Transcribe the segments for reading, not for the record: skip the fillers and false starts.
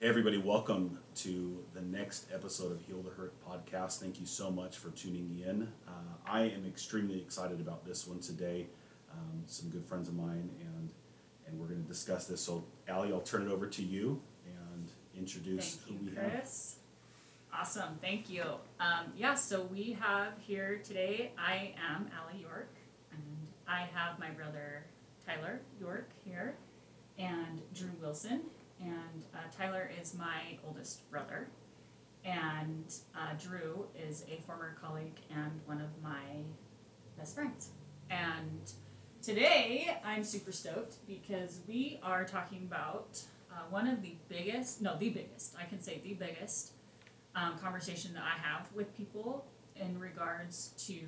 Hey everybody, welcome to the next episode of Heal the Hurt podcast. Thank you so much for tuning in. I am extremely excited about this one today. Some good friends of mine, and we're going to discuss this. So, Allie, I'll turn it over to you and introduce Thank who you, we have. Chris. Awesome, thank you. So we have here today, I am Allie York, and I have my brother Tyler York here, and Drew Wilson. And Tyler is my oldest brother, and Drew is a former colleague and one of my best friends. And today I'm super stoked because we are talking about one of the biggest, no, the biggest, I can say the biggest conversation that I have with people in regards to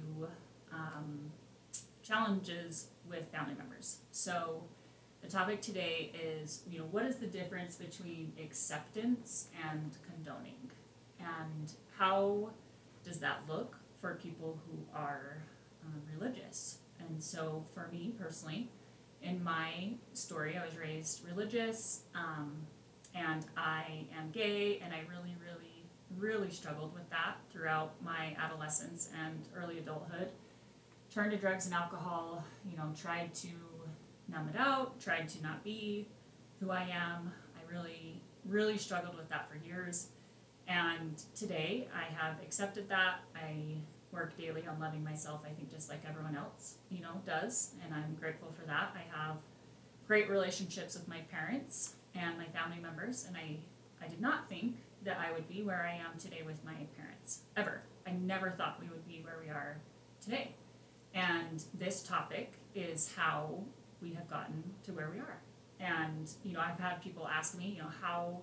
challenges with family members. So the topic today is, what is the difference between acceptance and condoning? And how does that look for people who are religious? And so for me personally, in my story, I was raised religious, and I am gay, and I really, really, really struggled with that throughout my adolescence and early adulthood. Turned to drugs and alcohol, tried to numb it out, tried to not be who I am. I really, really struggled with that for years. And today I have accepted that. I work daily on loving myself, I think just like everyone else, does. And I'm grateful for that. I have great relationships with my parents and my family members. And I did not think that I would be where I am today with my parents, ever. I never thought we would be where we are today. And this topic is how we have gotten to where we are. And, I've had people ask me, how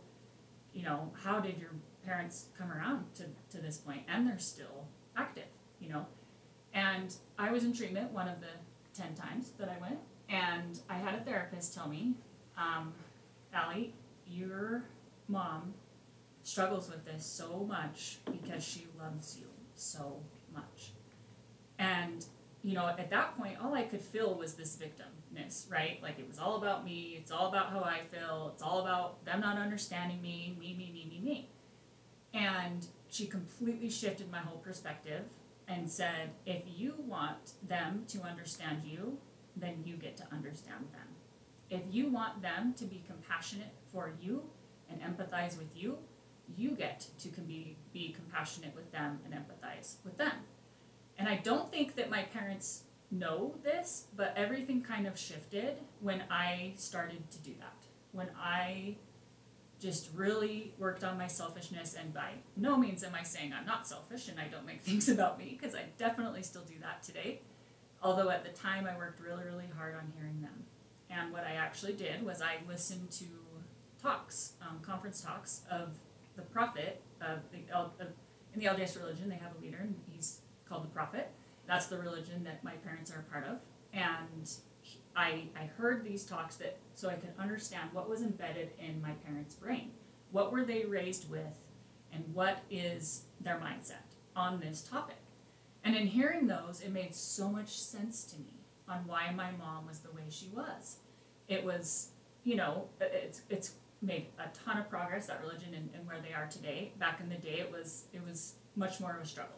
did your parents come around to this point? And they're still active, And I was in treatment one of the 10 times that I went. And I had a therapist tell me, Allie, your mom struggles with this so much because she loves you so much. And at that point, all I could feel was this victimness, right? Like it was all about me. It's all about how I feel. It's all about them not understanding me, me. And she completely shifted my whole perspective and said, if you want them to understand you, then you get to understand them. If you want them to be compassionate for you and empathize with you, you get to be compassionate with them and empathize with them. And I don't think that my parents know this, but everything kind of shifted when I started to do that. When I just really worked on my selfishness, and by no means am I saying I'm not selfish and I don't make things about me, because I definitely still do that today. Although at the time I worked really, really hard on hearing them. And what I actually did was I listened to talks, conference talks of the prophet in the LDS religion. They have a leader, and he's called the prophet. That's the religion that my parents are a part of. And I heard these talks so I could understand what was embedded in my parents' brain. What were they raised with, and what is their mindset on this topic? And in hearing those, it made so much sense to me on why my mom was the way she was. It was, it's made a ton of progress, that religion, and where they are today. Back in the day, it was much more of a struggle,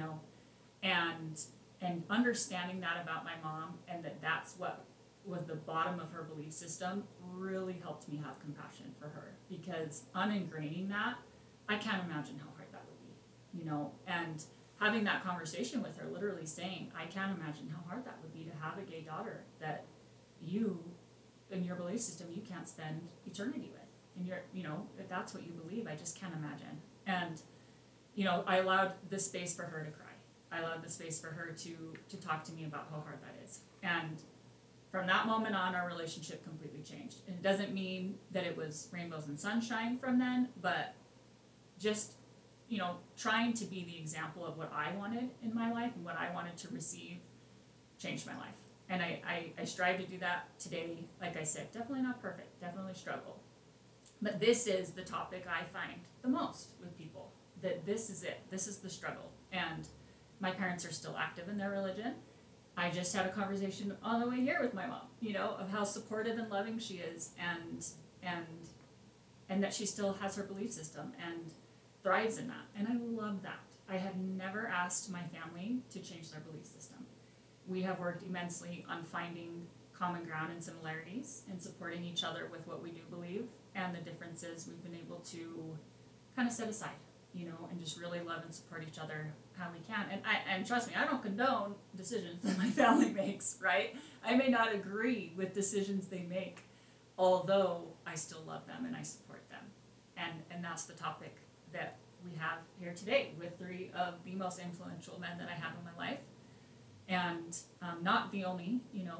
and understanding that about my mom, and that's what was the bottom of her belief system, really helped me have compassion for her, because uningraining that, I can't imagine how hard that would be, and having that conversation with her, literally saying, I can't imagine how hard that would be to have a gay daughter that you, in your belief system, you can't spend eternity with. And if that's what you believe, I just can't imagine. And, I allowed the space for her to cry. I allowed the space for her to talk to me about how hard that is. And from that moment on, our relationship completely changed. And it doesn't mean that it was rainbows and sunshine from then, but just, trying to be the example of what I wanted in my life and what I wanted to receive changed my life. And I strive to do that today. Like I said, definitely not perfect, definitely struggle. But this is the topic I find the most with people, that this is it. This is the struggle. And my parents are still active in their religion. I just had a conversation on the way here with my mom, of how supportive and loving she is, and and that she still has her belief system and thrives in that. And I love that. I have never asked my family to change their belief system. We have worked immensely on finding common ground and similarities and supporting each other with what we do believe, and the differences we've been able to kind of set aside, and just really love and support each other how we can. And trust me, I don't condone decisions that my family makes, right? I may not agree with decisions they make, although I still love them and I support them. And that's the topic that we have here today with three of the most influential men that I have in my life. And not the only,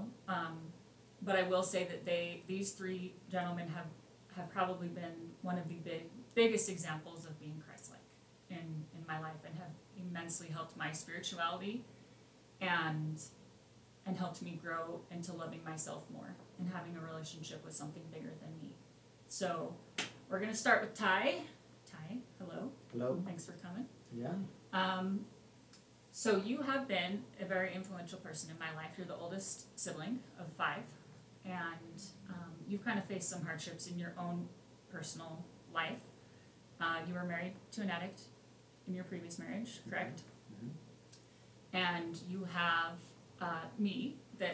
but I will say that these three gentlemen have probably been one of the biggest examples of being Christ-like in my life, and have immensely helped my spirituality and helped me grow into loving myself more and having a relationship with something bigger than me. So we're going to start with Ty. Ty, hello. Hello. Thanks for coming. Yeah. So you have been a very influential person in my life. You're the oldest sibling of 5, and you've kind of faced some hardships in your own personal life. You were married to an addict in your previous marriage, correct? Mm-hmm. And you have me that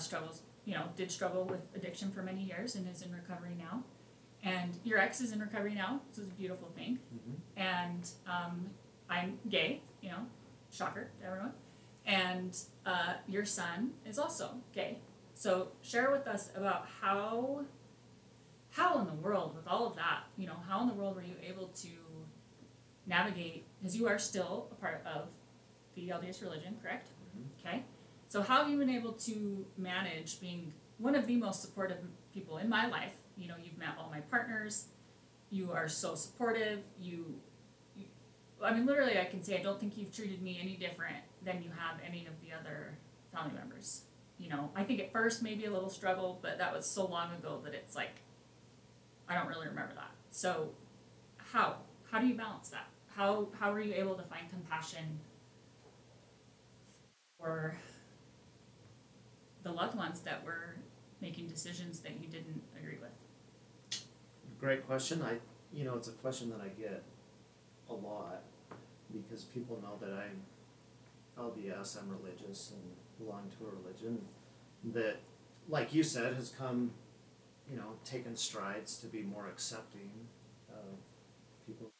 did struggle with addiction for many years and is in recovery now. And your ex is in recovery now, which is a beautiful thing. Mm-hmm. And I'm gay, shocker to everyone. And your son is also gay. So share with us about how in the world, with all of that, how in the world were you able to navigate, because you are still a part of the LDS religion, correct? Mm-hmm. Okay. So how have you been able to manage being one of the most supportive people in my life? You've met all my partners. You are so supportive. Literally, I can say I don't think you've treated me any different than you have any of the other family members. I think at first maybe a little struggle, but that was so long ago that it's like, I don't really remember that. So how do you balance that? How were you able to find compassion for the loved ones that were making decisions that you didn't agree with? Great question. It's a question that I get a lot because people know that I'm LDS, I'm religious and belong to a religion that, like you said, has come, taken strides to be more accepting of people.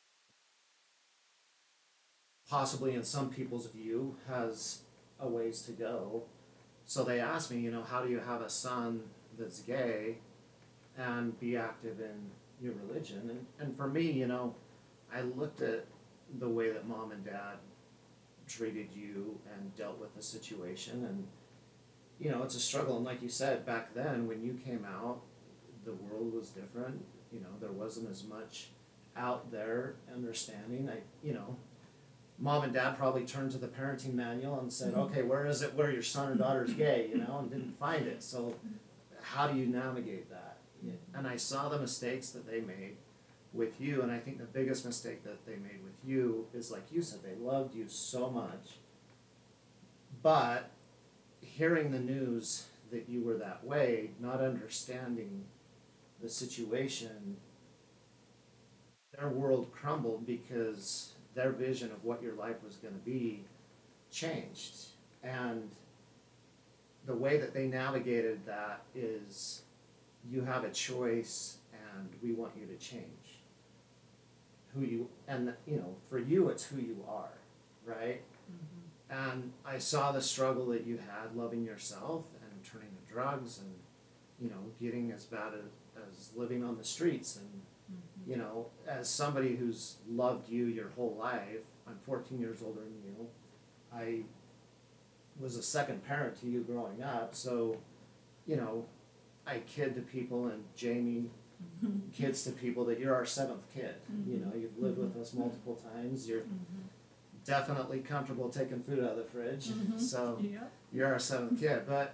Possibly in some people's view has a ways to go. So they ask me, how do you have a son that's gay and be active in your religion? And for me, I looked at the way that mom and dad treated you and dealt with the situation, and it's a struggle. And like you said, back then when you came out, the world was different. There wasn't as much out there understanding. Mom and dad probably turned to the parenting manual and said, okay, where is it where your son or daughter's gay, and didn't find it. So how do you navigate that? And I saw the mistakes that they made with you, and I think the biggest mistake that they made with you is, like you said, they loved you so much, but hearing the news that you were that way, not understanding the situation, their world crumbled because their vision of what your life was going to be changed. And the way that they navigated that is, you have a choice and we want you to change who you, and for you it's who you are, right? Mm-hmm. And I saw the struggle that you had loving yourself and turning to drugs and getting as bad as living on the streets. And as somebody who's loved you your whole life, I'm 14 years older than you. I was a second parent to you growing up, so I kid to people, and Jamie kids to people, that you're our 7th kid. You've lived with us multiple times. You're definitely comfortable taking food out of the fridge, so you're our 7th kid. But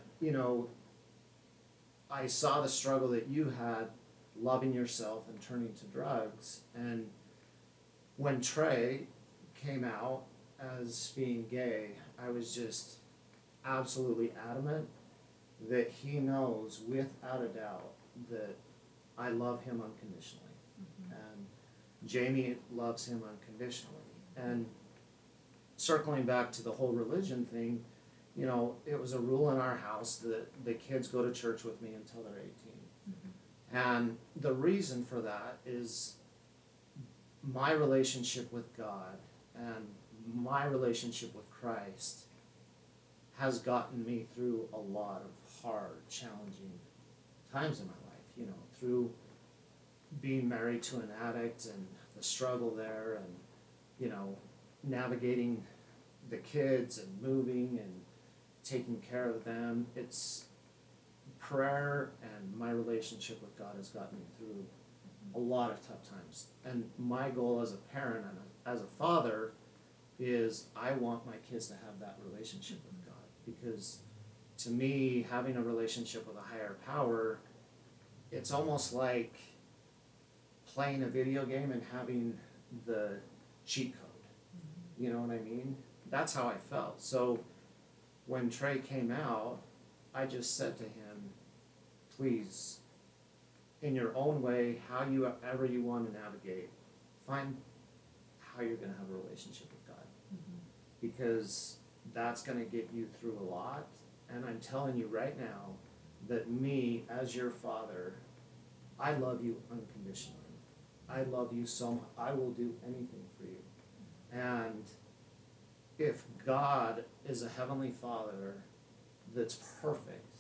I saw the struggle that you had loving yourself and turning to drugs. And when Trey came out as being gay, I was just absolutely adamant that he knows without a doubt that I love him unconditionally. Jamie loves him unconditionally. And circling back to the whole religion thing, you know, it was a rule in our house that the kids go to church with me until they're 18. And the reason for that is my relationship with God and my relationship with Christ has gotten me through a lot of hard, challenging times in my life, you know, through being married to an addict and the struggle there, and, you know, navigating the kids and moving and taking care of them. It's prayer and my relationship with God has gotten me through a lot of tough times. And my goal as a parent and as a father is I want my kids to have that relationship with God, because to me, having a relationship with a higher power, it's almost like playing a video game and having the cheat code. You know what I mean? That's how I felt. So when Trey came out, I just said to him, please, in your own way, however you want to navigate, find how you're going to have a relationship with God. Because that's going to get you through a lot. And I'm telling you right now that me, as your father, I love you unconditionally. I love you so much. I will do anything for you. And if God is a heavenly Father that's perfect,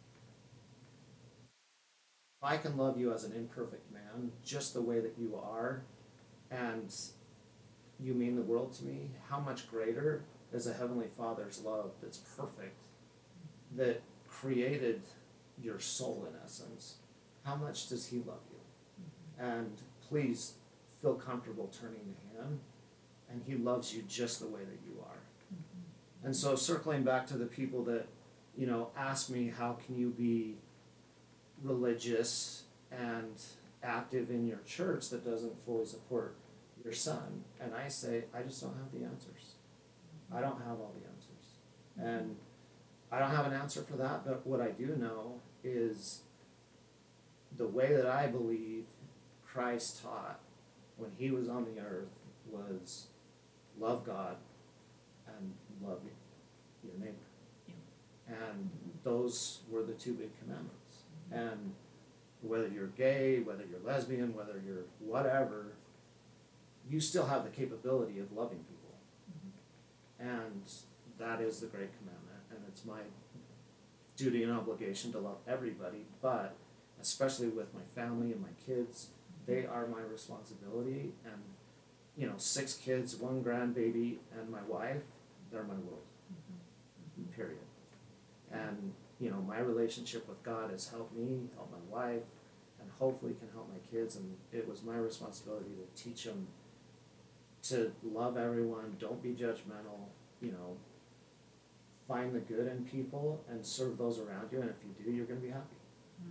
if I can love you as an imperfect man, just the way that you are, and you mean the world to me, how much greater is a heavenly Father's love that's perfect, that created your soul in essence? How much does he love you? And please feel comfortable turning to him, and he loves you just the way that you are. And so circling back to the people that, you know, ask me, how can you be religious and active in your church that doesn't fully support your son? And I say, I just don't have the answers. I don't have all the answers. And I don't have an answer for that, but what I do know is the way that I believe Christ taught when he was on the earth was love God and love your neighbor. And those were the two big commandments. And whether you're gay, whether you're lesbian, whether you're whatever, you still have the capability of loving people. And that is the great commandment. And it's my duty and obligation to love everybody, but especially with my family and my kids, they are my responsibility. And, you know, 6 kids, 1 grandbaby, and my wife, they're my world. Period. And, you know, my relationship with God has helped me, helped my wife, and hopefully can help my kids. And it was my responsibility to teach them to love everyone, don't be judgmental, you know, find the good in people and serve those around you. And if you do, you're going to be happy.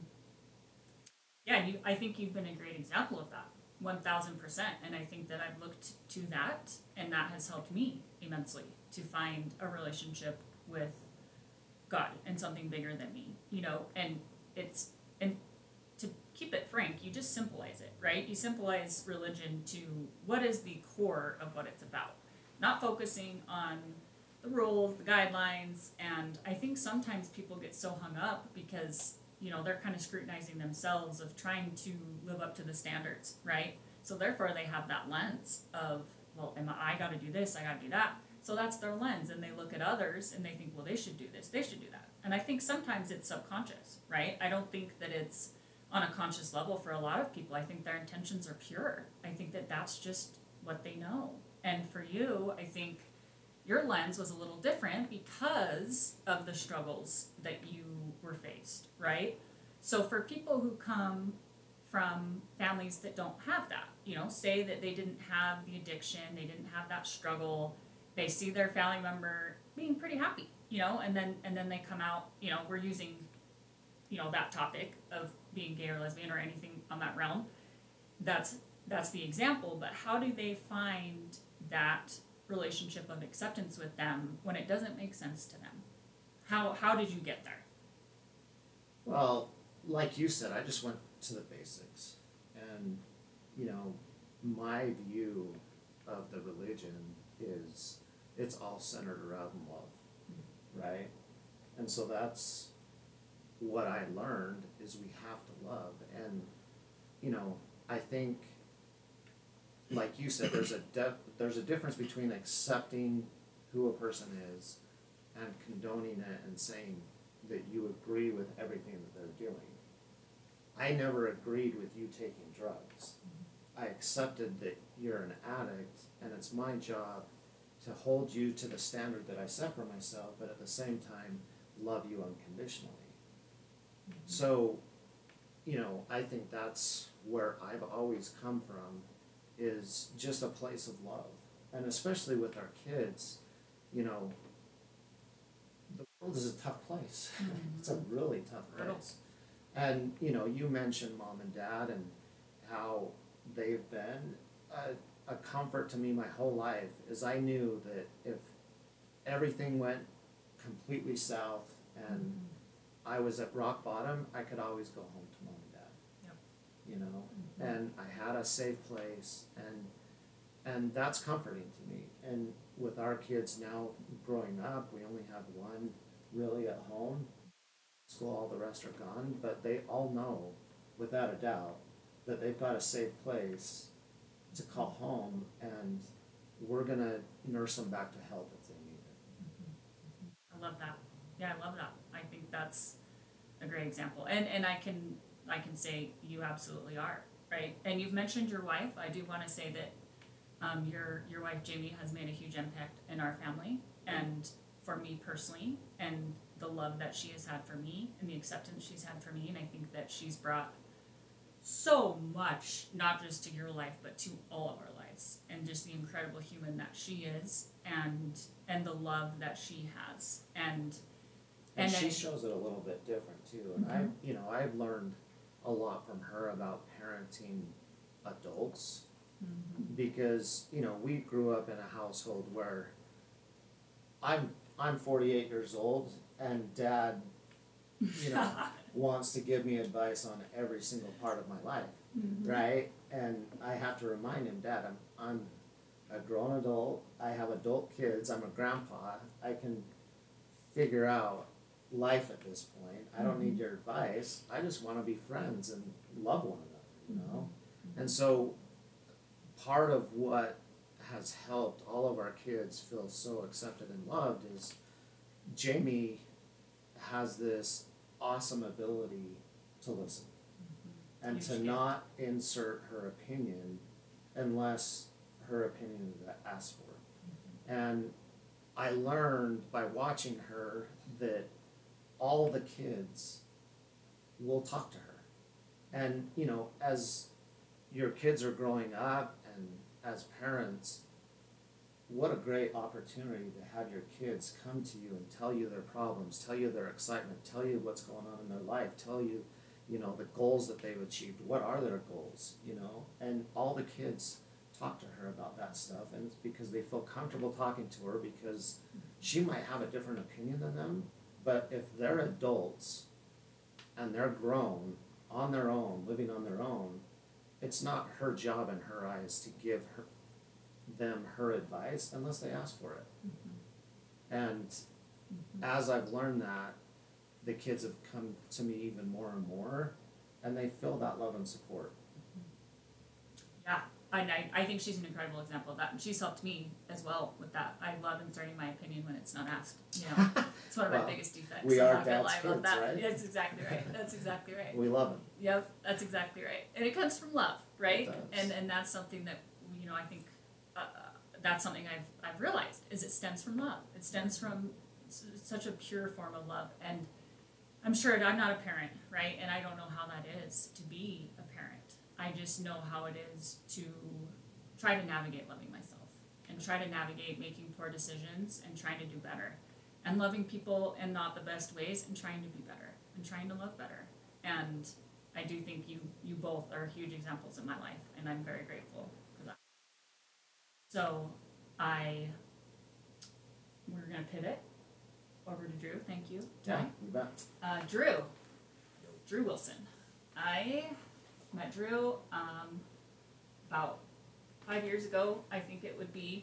Yeah, I think you've been a great example of that, 1000%. And I think that I've looked to that, and that has helped me immensely to find a relationship with God and something bigger than me, you know. And to keep it frank, you just symbolize it, right? You symbolize religion to what is the core of what it's about, not focusing on the rules, the guidelines. And I think sometimes people get so hung up because, you know, they're kind of scrutinizing themselves of trying to live up to the standards, right? So therefore they have that lens of, well, I got to do this, I got to do that. So that's their lens, and they look at others and they think, well, they should do this, they should do that. And I think sometimes it's subconscious, right? I don't think that it's on a conscious level for a lot of people. I think their intentions are pure. I think that that's just what they know. And for you, I think your lens was a little different because of the struggles that you were faced, right? So for people who come from families that don't have that, you know, say that they didn't have the addiction, they didn't have that struggle, they see their family member being pretty happy, you know, and then they come out, you know, we're using, you know, that topic of being gay or lesbian or anything on that realm. That's the example, but how do they find that relationship of acceptance with them when it doesn't make sense to them? How did you get there? Well, like you said, I just went to the basics. And, you know, my view of the religion is it's all centered around love, right? And so that's what I learned is we have to love. And, you know, I think, like you said, there's a difference between accepting who a person is and condoning it and saying that you agree with everything that they're doing. I never agreed with you taking drugs. I accepted that you're an addict, and it's my job to hold you to the standard that I set for myself, but at the same time, love you unconditionally. So, you know, I think that's where I've always come from, is just a place of love. And especially with our kids, you know, the world is a tough place. It's a really tough place. And, you know, you mentioned mom and dad and how they've been a comfort to me my whole life, is I knew that if everything went completely south and I was at rock bottom, I could always go home to mom and dad. Yep. You know, and I had a safe place, and that's comforting to me. And with our kids now growing up, we only have one really at home. School, all the rest are gone, but they all know, without a doubt, that they've got a safe place to call home, and we're gonna nurse them back to health if they need it. I love that. Yeah, I love that. I think that's a great example. And I can say you absolutely are, right? And you've mentioned your wife. I do want to say that your wife Jamie has made a huge impact in our family and for me personally, and the love that she has had for me and the acceptance she's had for me. And I think that she's brought so much, not just to your life, but to all of our lives, and just the incredible human that she is, and the love that she has, and she then, shows it a little bit different too. And I've learned a lot from her about parenting adults, because, you know, we grew up in a household where I'm 48 years old, and dad, you know, wants to give me advice on every single part of my life, right? And I have to remind him, Dad, I'm a grown adult, I have adult kids, I'm a grandpa, I can figure out life at this point. I don't need your advice. I just want to be friends and love one another, you know? And so part of what has helped all of our kids feel so accepted and loved is Jamie has this awesome ability to listen and to not insert her opinion unless her opinion is asked for. And I learned by watching her that all the kids will talk to her. And, you know, as your kids are growing up and as parents, what a great opportunity to have your kids come to you and tell you their problems, tell you their excitement, tell you what's going on in their life, tell you, you know, the goals that they've achieved. What are their goals, you know? And all the kids talk to her about that stuff, and it's because they feel comfortable talking to her, because she might have a different opinion than them, but if they're adults and they're grown on their own, living on their own, it's not her job in her eyes to give them her advice unless they ask for it. And as I've learned that, the kids have come to me even more and more, and they feel that love and support. Yeah, I think she's an incredible example of that, and she's helped me as well with that. I love inserting my opinion when it's not asked. You know, it's one of my biggest defects. We I'm are not gonna dad's lie about kids, that. right? That's exactly right. That's exactly right. We love them. Yep, that's exactly right. And it comes from love, right? It does. And that's something that, you know, I think that's something I've realized, is it stems from love. It stems from such a pure form of love. And I'm sure I'm not a parent, right? And I don't know how that is to be a parent. I just know how it is to try to navigate loving myself and try to navigate making poor decisions and trying to do better and loving people in not the best ways and trying to be better and trying to love better. And I do think you both are huge examples in my life, and I'm very grateful for that. So we're going to pivot over to Drew. Thank you. Yeah, you bet. Drew Wilson. I met Drew about 5 years ago, I think it would be.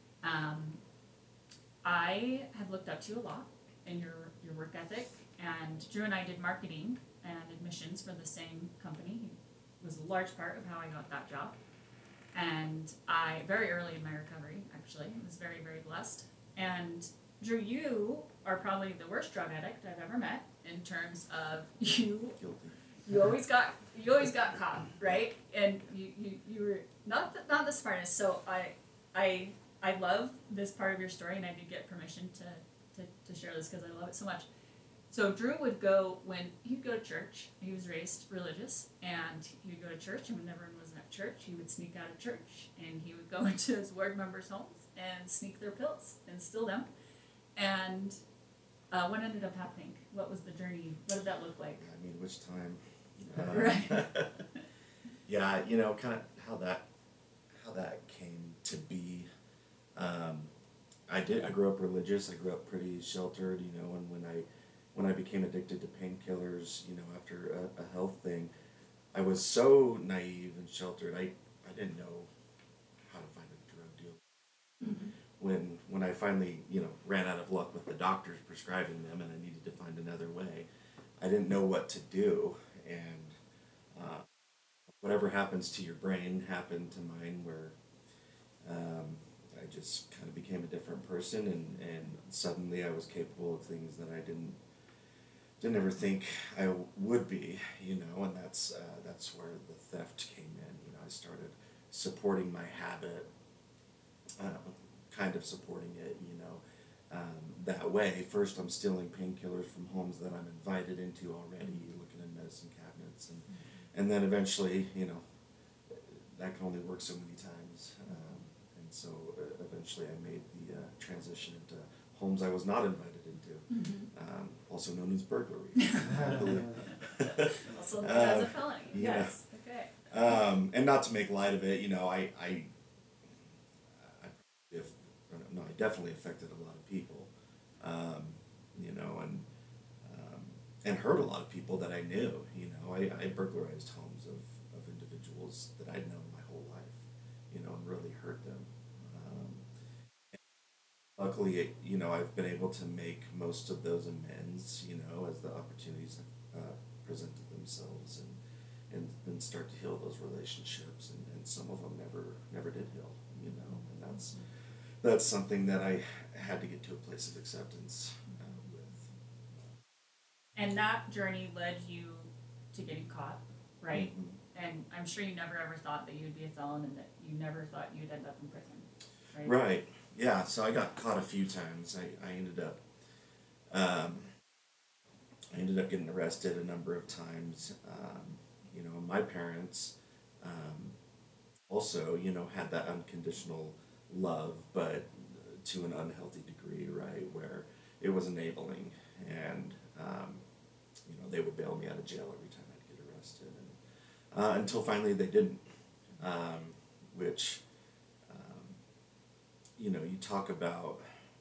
I have looked up to you a lot in your work ethic, and Drew and I did marketing and admissions for the same company. He was a large part of how I got that job. And I, very early in my recovery, actually, was very, very blessed. And Drew, you are probably the worst drug addict I've ever met in terms of Guilty. you always got caught, right? And you were not the smartest. So I love this part of your story, and I did get permission to share this because I love it so much. So Drew would go when he'd go to church. He was raised religious, and he would go to church. And when everyone was at church, he would sneak out of church, and he would go into his ward members' homes and sneak their pills and steal them. And what ended up happening? What was the journey? What did that look like? I mean, which time? Right. Yeah, kind of how that came to be. I grew up religious. I grew up pretty sheltered, and when I became addicted to painkillers, after a health thing, I was so naive and sheltered. I didn't know how to find a drug deal. Mm-hmm. When I finally, ran out of luck with the doctors prescribing them, and I needed to find another way, I didn't know what to do. And whatever happens to your brain happened to mine, where I just kind of became a different person, and suddenly I was capable of things that I didn't ever think I would be, and that's where the theft came in. I started supporting my habit, kind of supporting it, that way. First, I'm stealing painkillers from homes that I'm invited into already, looking in medicine cabinets, and then eventually, that can only work so many times, and so eventually I made the transition into homes I was not invited into, also known as burglary. Also known as a felony. Yeah. Yes. Okay. And not to make light of it, I definitely affected a lot of people, and hurt a lot of people that I knew. I burglarized homes of individuals that I'd known my whole life, and really hurt them. Luckily, I've been able to make most of those amends, as the opportunities presented themselves, and start to heal those relationships, and some of them never did heal, and that's something that I had to get to a place of acceptance with. And that journey led you to getting caught, right? Mm-hmm. And I'm sure you never ever thought that you would be a felon, and that you never thought you'd end up in prison, right? Right. Yeah. So I got caught a few times. I ended up getting arrested a number of times. My parents also, had that unconditional love, but to an unhealthy degree, right, where it was enabling, and they would bail me out of jail every time I'd get arrested, and until finally they didn't, which you talk about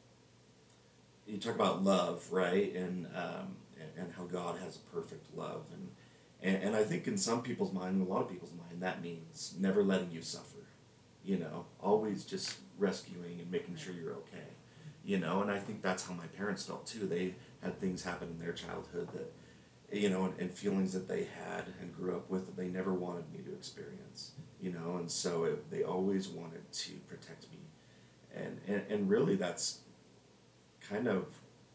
love, right, and how God has a perfect love, and I think in some people's mind, a lot of people's mind, that means never letting you suffer, always just rescuing and making sure you're okay, and I think that's how my parents felt too. They had things happen in their childhood that, and feelings that they had and grew up with that they never wanted me to experience, and so they always wanted to protect me, and really that's kind of,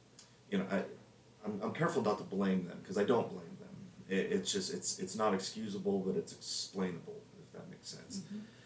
I'm careful not to blame them, because I don't blame them. It's just it's not excusable, but it's explainable, if that makes sense.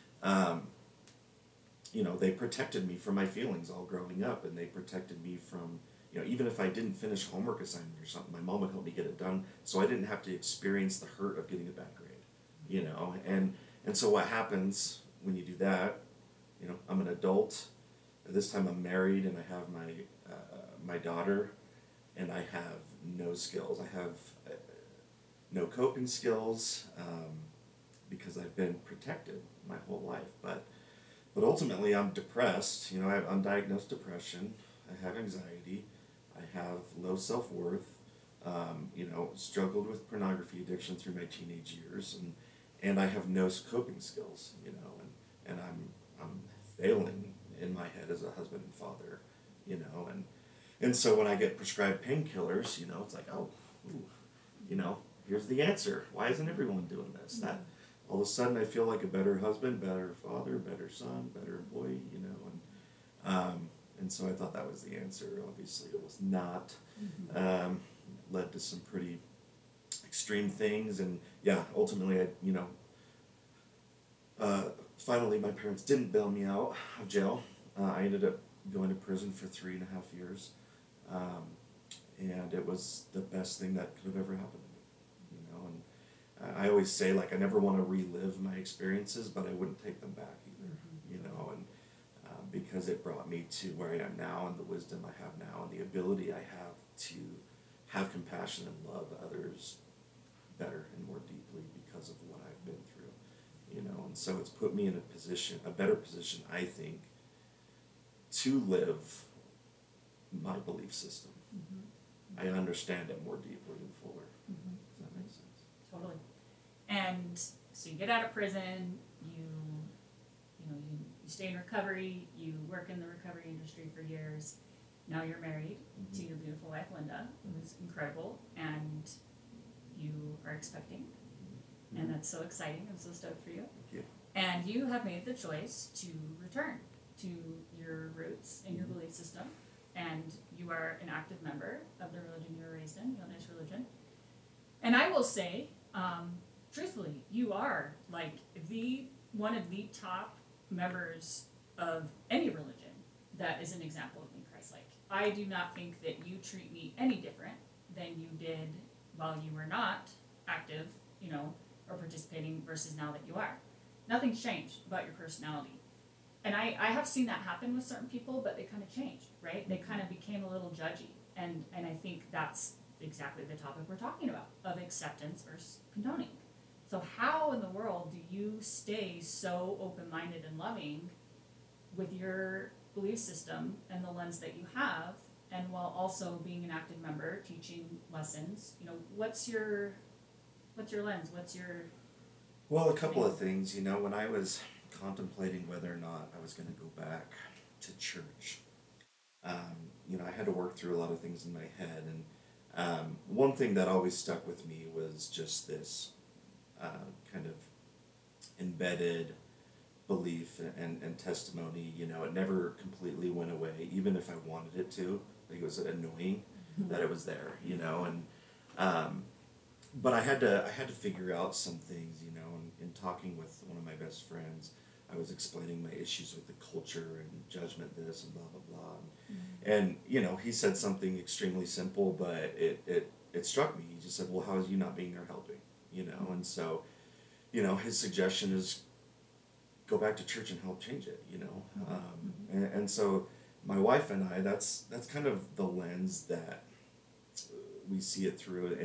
They protected me from my feelings all growing up, and they protected me from, even if I didn't finish homework assignment or something, my mom would help me get it done, so I didn't have to experience the hurt of getting a bad grade, and so what happens when you do that, I'm an adult, this time I'm married, and I have my daughter, and I have no skills. I have no coping skills, because I've been protected my whole life, but ultimately I'm depressed. I have undiagnosed depression, I have anxiety, I have low self-worth, struggled with pornography addiction through my teenage years, and I have no coping skills, and I'm failing in my head as a husband and father, you know, and so when I get prescribed painkillers, you know, it's like, oh, ooh, you know, here's the answer. Why isn't everyone doing this? That all of a sudden I feel like a better husband, better father, better son, better employee, you know, and so I thought that was the answer. Obviously, it was not. Led to some pretty extreme things, and yeah, ultimately, finally, my parents didn't bail me out of jail. I ended up going to prison for 3.5 years, and it was the best thing that could have ever happened to me, you know. And I always say, like, I never want to relive my experiences, but I wouldn't take them back either, you know, and because it brought me to where I am now, and the wisdom I have now, and the ability I have to have compassion and love others better and more deeply because of what I've been through, you know. And so it's put me in a better position, I think, to live my belief system. I understand it more deeply and fuller. Does that make sense? Totally. And so you get out of prison, you stay in recovery, you work in the recovery industry for years. Now you're married to your beautiful wife, Linda, who's incredible, and you are expecting, and that's so exciting. I'm so stoked for you. Thank you. And you have made the choice to return to your roots and your belief system, and you are an active member of the religion you were raised in, Yonish religion. And I will say, truthfully, you are like one of the top members of any religion that is an example of being Christ-like. I do not think that you treat me any different than you did while you were not active, you know, or participating versus now that you are. Nothing's changed about your personality. And I have seen that happen with certain people, but they kind of changed, right? They kind of became a little judgy. And I think that's exactly the topic we're talking about, of acceptance versus condoning. So how in the world do you stay so open-minded and loving with your belief system and the lens that you have, and while also being an active member, teaching lessons? You know, what's your lens? Well, a couple of things, you know, when I was contemplating whether or not I was going to go back to church, you know, I had to work through a lot of things in my head, and one thing that always stuck with me was just this kind of embedded belief and testimony. You know, it never completely went away, even if I wanted it to. Like, it was annoying that it was there, you know, and but I had to figure out some things, you know. And in talking with one of my best friends, I was explaining my issues with the culture and judgment, this and blah blah blah, and you know, he said something extremely simple, but it struck me. He just said, "Well, how is you not being there helping?" You know, and so, you know, his suggestion is go back to church and help change it, you know. And so my wife and I, that's kind of the lens that we see it through,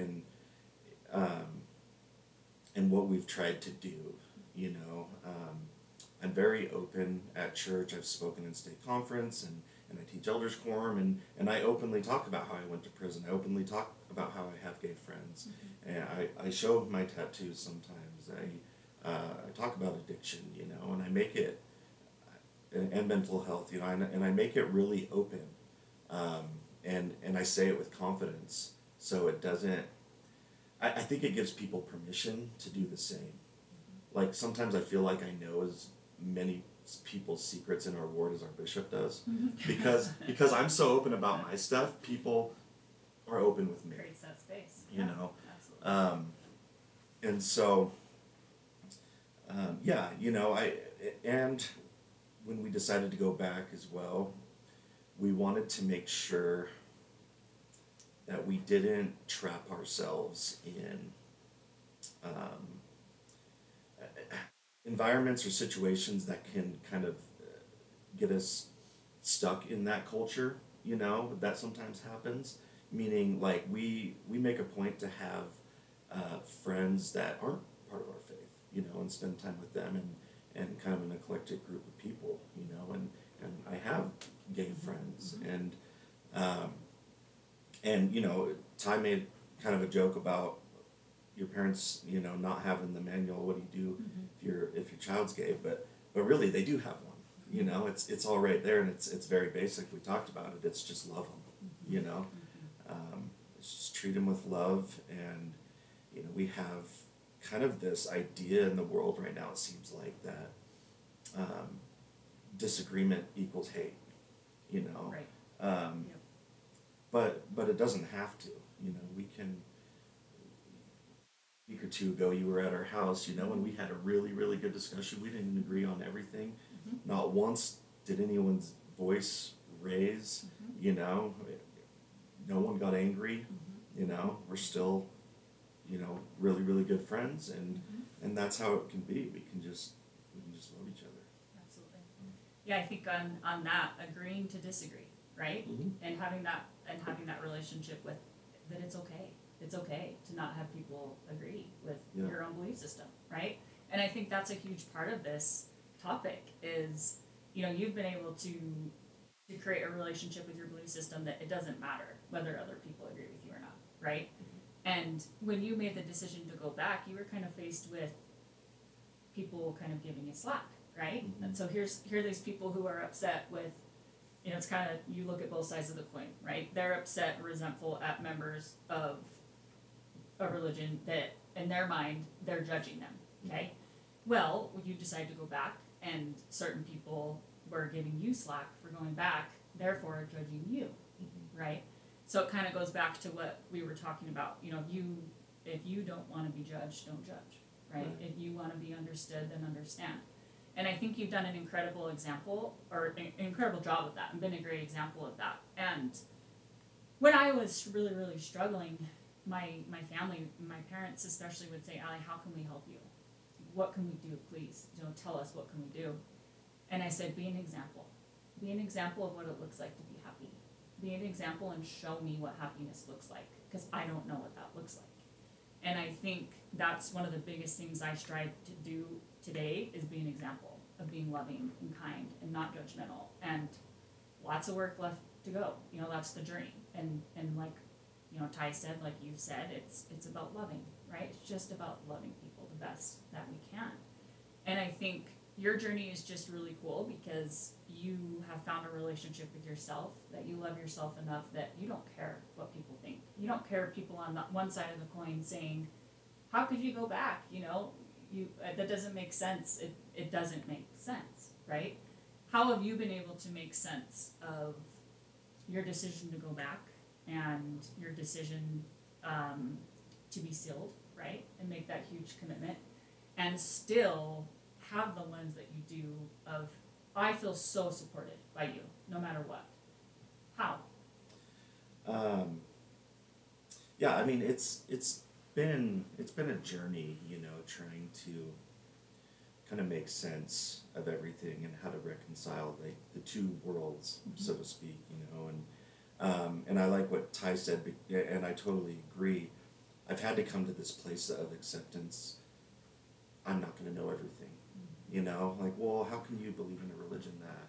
and what we've tried to do, you know. I'm very open at church. I've spoken in state conference, and I teach elders quorum, and I openly talk about how I went to prison. I openly talk about how I have gay friends, and I show my tattoos sometimes. I talk about addiction, you know, and I make it, and mental health, you know, and I make it really open, and I say it with confidence, so it doesn't. I think it gives people permission to do the same. Like, sometimes I feel like I know as many people's secrets in our ward as our bishop does, because I'm so open about my stuff. People are open with me. Creates that space. You know, absolutely. and so, yeah, you know, and when we decided to go back as well, we wanted to make sure that we didn't trap ourselves in environments or situations that can kind of get us stuck in that culture, you know. That sometimes happens, meaning, like, we make a point to have friends that aren't part of our faith, you know, and spend time with them, and kind of an eclectic group of people, you know. And I have gay friends, and you know, Ty made kind of a joke about your parents, you know, not having the manual. What do you do if your child's gay? But really, they do have one, You know, it's all right there, and it's very basic. We talked about it. It's just love them. You know, it's just treat them with love, and you know, we have kind of this idea in the world right now. It seems like that disagreement equals hate. You know, Right. um, Yep. but it doesn't have to. You know, we can. A week or two ago, you were at our house, you know, and we had a really, really good discussion. We didn't agree on everything. Not once did anyone's voice raise, you know. No one got angry, you know. We're still, you know, really, really good friends, and that's how it can be. We can just love each other. Absolutely. Yeah, I think on that, agreeing to disagree, right? And having that relationship with that it's okay. It's okay to not have people agree with Yeah. your own belief system, right? And I think that's a huge part of this topic is, you know, you've been able to create a relationship with your belief system that it doesn't matter whether other people agree with you or not, right? And when you made the decision to go back, you were kind of faced with people kind of giving you slack, right? And so here are these people who are upset with, you know, it's kind of, you look at both sides of the coin, right? They're upset and resentful at members of a religion that in their mind they're judging them, okay? Well, you decide to go back and certain people were giving you slack for going back, therefore are judging you, right? So it kind of goes back to what we were talking about. You know, if you don't want to be judged, don't judge, right? If you want to be understood, then understand. And I think you've done an incredible example or an incredible job of that and been a great example of that. And when I was really, really struggling, my family, my parents especially would say, "Allie, how can we help you? What can we do? Please, you know, tell us what can we do." And I said, "Be an example. Be an example of what it looks like to be happy. Be an example and show me what happiness looks like, because I don't know what that looks like." And I think that's one of the biggest things I strive to do today is be an example of being loving and kind and not judgmental. And lots of work left to go. You know, that's the journey. And like, you know, Ty said, like you said, it's about loving, right? It's just about loving people the best that we can. And I think your journey is just really cool because you have found a relationship with yourself, that you love yourself enough that you don't care what people think. You don't care people on the one side of the coin saying, "How could you go back? You know, that doesn't make sense." It doesn't make sense, right? How have you been able to make sense of your decision to go back and your decision to be sealed, right? And make that huge commitment and still have the lens that you do of, I feel so supported by you, no matter what. How? Yeah, I mean, it's been a journey, you know, trying to kind of make sense of everything and how to reconcile the two worlds, so to speak, you know, and I like what Ty said, and I totally agree. I've had to come to this place of acceptance. I'm not going to know everything, you know, like, well, how can you believe in a religion that,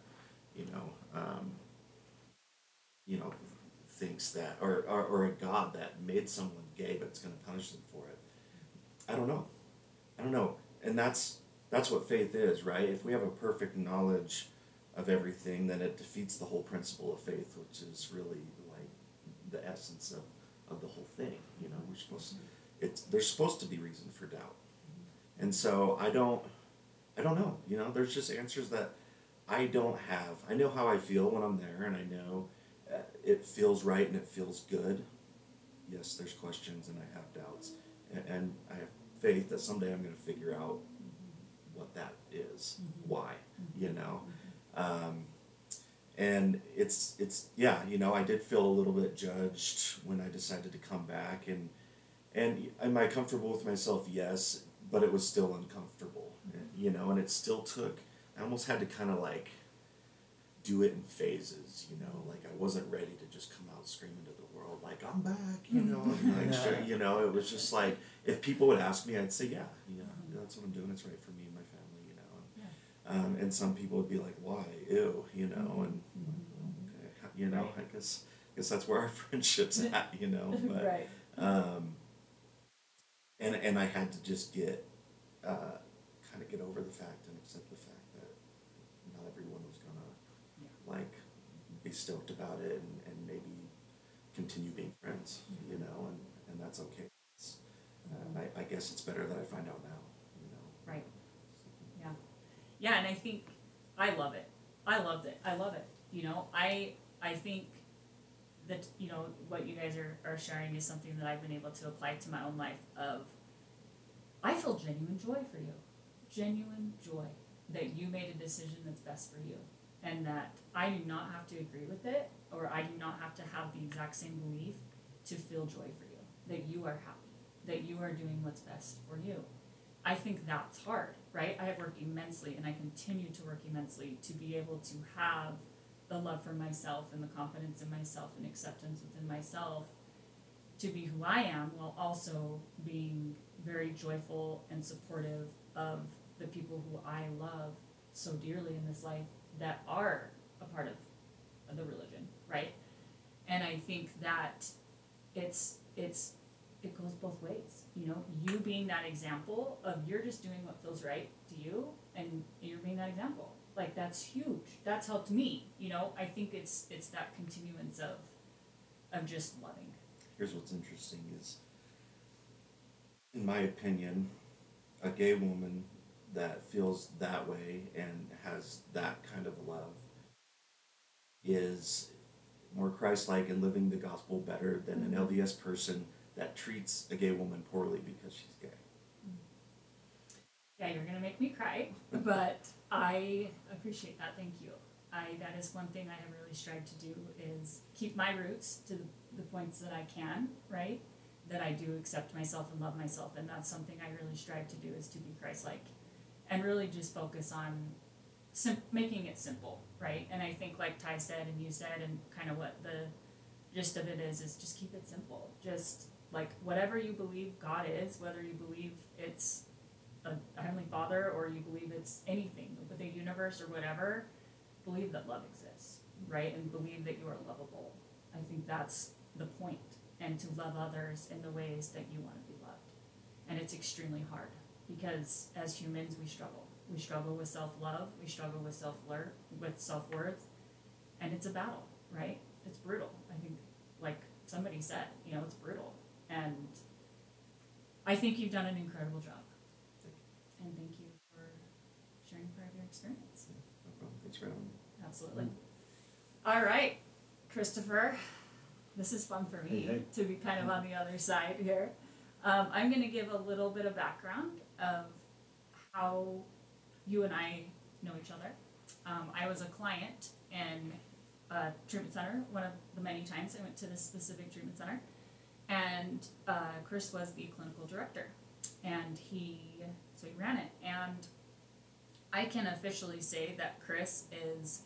you know, thinks that, or a God that made someone gay but it's going to punish them for it? I don't know, and that's what faith is, right? If we have a perfect knowledge of everything, then it defeats the whole principle of faith, which is really like the essence of the whole thing. You know, there's supposed to be reason for doubt, and so I don't know. You know, there's just answers that I don't have. I know how I feel when I'm there, and I know it feels right and it feels good. Yes, there's questions and I have doubts, and I have faith that someday I'm going to figure out what that is, why, you know. And it's yeah, you know, I did feel a little bit judged when I decided to come back, and am I comfortable with myself? Yes, but it was still uncomfortable, you know, and it still took. I almost had to kind of like do it in phases, you know, like I wasn't ready to just come out screaming to the world like I'm back, you know, and like sure, you know, it was just like if people would ask me, I'd say yeah, that's what I'm doing. It's right for me and my family, you know, and some people would be like, why, ew, you know, and okay, you know, I guess that's where our friendship's at, you know, but Right. and I had to just kind of get over the fact and accept the fact that not everyone was be stoked about it and maybe continue being friends, you know, and that's okay. I guess it's better that I find out now, you know. Right. Yeah. Yeah, and I think I love it. I loved it. I love it. You know, I think that, you know, what you guys are sharing is something that I've been able to apply to my own life of I feel genuine joy for you. Genuine joy that you made a decision that's best for you. And that I do not have to agree with it, or I do not have to have the exact same belief to feel joy for you. That you are happy. That you are doing what's best for you. I think that's hard, right? I have worked immensely and I continue to work immensely to be able to have the love for myself and the confidence in myself and acceptance within myself to be who I am, while also being very joyful and supportive of the people who I love so dearly in this life that are a part of the religion, right? And I think that it goes both ways, you know, you being that example of you're just doing what feels right to you and you're being that example. Like that's huge. That's helped me, you know. I think it's that continuance of just loving. Here's what's interesting is, in my opinion, a gay woman that feels that way and has that kind of love is more Christ-like and living the gospel better than an LDS person that treats a gay woman poorly because she's gay. Yeah, you're gonna make me cry, but I appreciate that. Thank you. That is one thing I have really strived to do is keep my roots to the points that I can, right? That I do accept myself and love myself, and that's something I really strive to do is to be Christ-like, and really just focus on making it simple, right? And I think like Ty said and you said, and kind of what the gist of it is just keep it simple. Just like whatever you believe God is, whether you believe it's a Heavenly Father or you believe it's anything with the universe or whatever, believe that love exists, right? And believe that you are lovable. I think that's the point, and to love others in the ways that you want to be loved. And it's extremely hard because as humans we struggle. We struggle with self-love, we struggle with self-worth, and it's a battle, right? It's brutal. I think like somebody said, you know, it's brutal. And I think you've done an incredible job. And thank you for sharing part of your experience. Yeah, no problem. Thanks for having me. Absolutely. All right, Christopher, this is fun for me Hey. to be kind of on the other side here. I'm going to give a little bit of background of how you and I know each other. I was a client in a treatment center, one of the many times I went to this specific treatment center, and Chris was the clinical director, and he ran it, and I can officially say that Chris is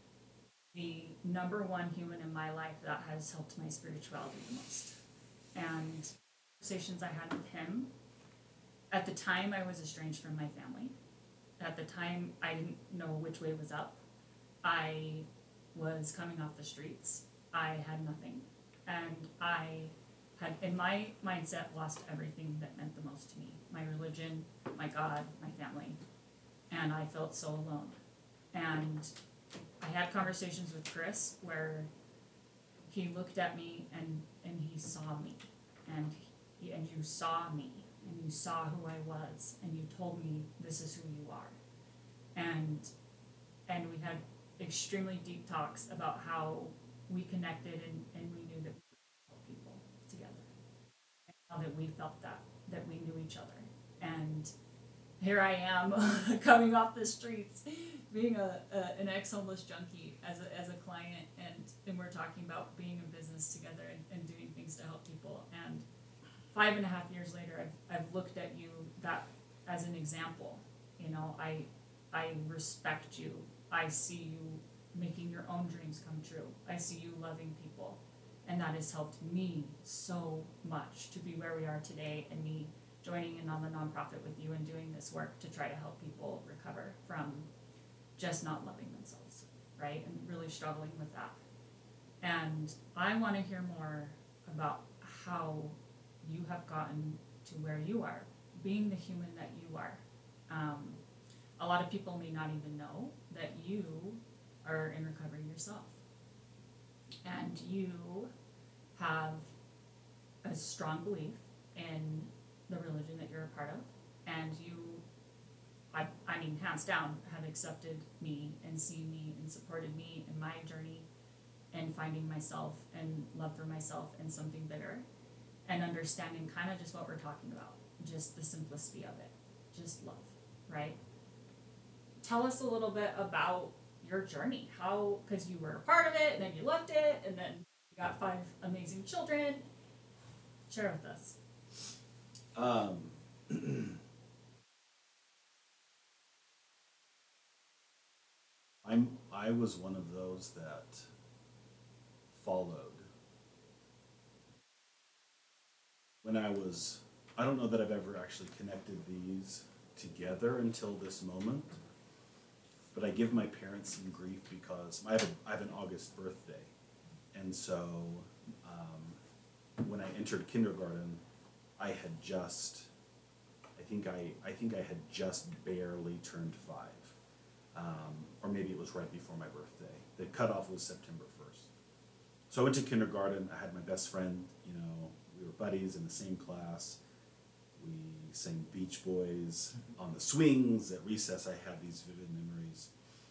the number one human in my life that has helped my spirituality the most. And conversations I had with him, at the time I was estranged from my family. At the time I didn't know which way was up. I was coming off the streets. I had nothing. And I had, in my mindset, lost everything that meant the most to me. My religion, my God, my family. And I felt so alone. And I had conversations with Chris where he looked at me and he saw me. And you saw me. And you saw who I was. And you told me this is who you are. And we had extremely deep talks about how we connected and we knew that we could help people together. And how that we felt that we knew each other. And here I am coming off the streets, being an ex-homeless junkie as a client, and we're talking about being in business together and doing things to help people. And 5.5 years later, I've looked at you that as an example. You know, I respect you. I see you making your own dreams come true. I see you loving people. And that has helped me so much to be where we are today, and me joining in on the nonprofit with you and doing this work to try to help people recover from just not loving themselves, right? And really struggling with that. And I want to hear more about how you have gotten to where you are, being the human that you are. A lot of people may not even know that you are in recovery yourself. and you have a strong belief in the religion that you're a part of, and you, I mean, hands down, have accepted me and seen me and supported me in my journey and finding myself and love for myself and something bigger, and understanding kind of just what we're talking about, just the simplicity of it, just love, right? Tell us a little bit about your journey, how, because you were a part of it and then you left it and then you got 5 amazing children. Share with us. I was one of those that followed. When I don't know that I've ever actually connected these together until this moment, but I give my parents some grief because I have an August birthday, and so when I entered kindergarten, I had just, I think I had just barely turned 5, or maybe it was right before my birthday. The cutoff was September 1st. So I went to kindergarten. I had my best friend. You know, we were buddies in the same class. We sang Beach Boys on the swings at recess. I have these vivid memories.